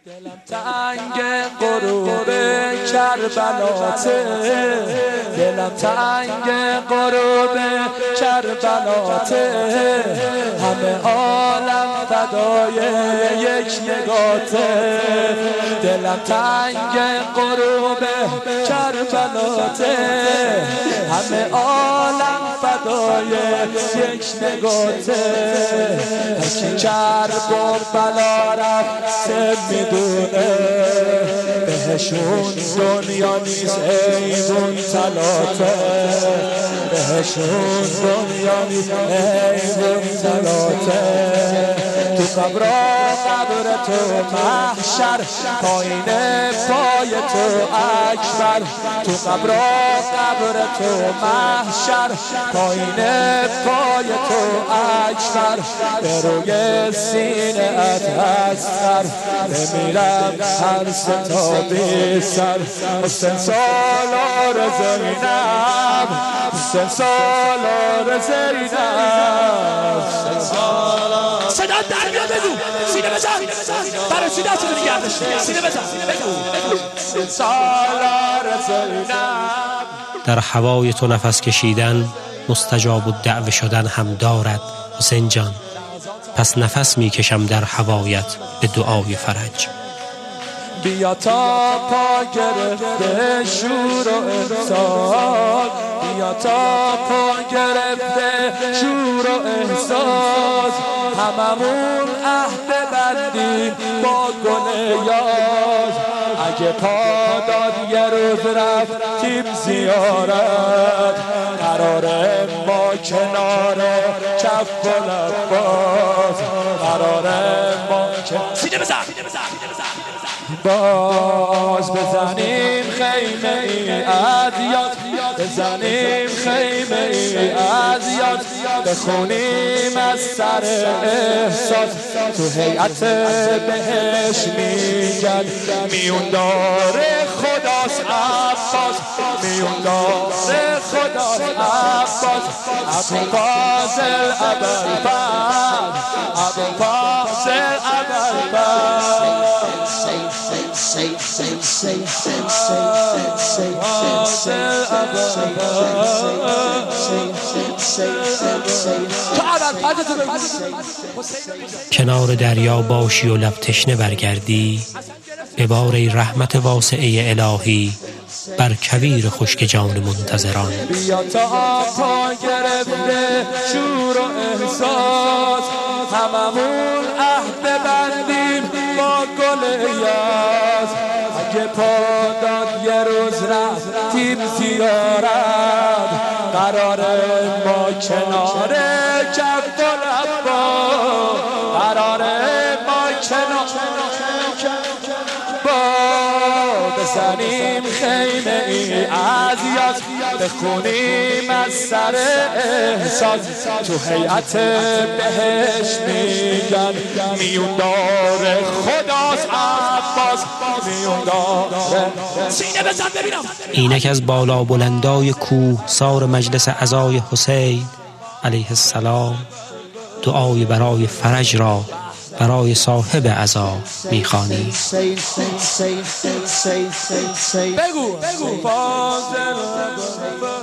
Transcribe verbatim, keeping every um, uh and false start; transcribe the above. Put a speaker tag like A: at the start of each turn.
A: دلم تنگ غروب کربلاته، دلم تنگ غروب کربلاته، همه عالم فدای یک نگاته. دلم تنگ غروب کربلاته، همه عالم فدای یک نگاته. هرکی کرب و بلا رفته میدونه، بهشون دنیا نیست ایوون تلاته، بهشون دنیا نیست ایوون تلاته. تو قبر قبر تو محشر، پایین پای تو اکبر. تو قبر قبر تو محشر، پایین پای تو اکبر. به روی سینه ات هستر، بمیرم هر ستا بی سر. حسین سالار زینب، حسین سالار زینب، حسین سالار.
B: صدا در میاد، بگو سینه بزن، برای چی دست رو نگردش؟ سینه بزن، بگو
A: حسین سالار زینب.
C: در هوای تو نفس کشیدن مستجاب الدعوه شدن هم دارد حسین جان، پس نفس میکشم در هوایت به دعای فرج.
A: بیا تا پا گرفته شور و احساس، بیا تا پا گرفته شور و احساس. هممون عهد بندیم با گل یاز، اگه پا داد یه روز رفتیم زیارت، قراره ما کنار کف و لباس، قراره ما کنار.
B: سینه بزن،
A: باز بزنیم خیمه ای از یاد، بزنیم خیمه ای از یاد، بخونیم از سر احساس. تو هیئت بهش میگن میون داره خداست عباس، میون داره خداست عباس. ابو فاضل ابوالفضل، ابو فاضل ابوالفضل.
C: کنار دریا باشی و لب تشنه برگردی، ببار ای رحمت واسعه الهی بر کویر خشک جان منتظران.
A: بیا تا پا گرفته شور و احساس، هممون عهد بندیم با گل یاس. اگه پا داد یه روز رفتیم زیارت، قراره ما کنار کف و لباس، قراره ما کنار با بزنیم خیمه ای از یاد، بخونیم از سر احساس. تو هیئت بهش میگن میون داره خداست عباس، میون داره.
B: سینه بزن ببینم.
C: اینک از بالا بلندای کوه سار مجلس عزای حسین علیه السلام، دعای برای فرج را برای صاحب عزا میخوانی.
A: بگو بگو فاضل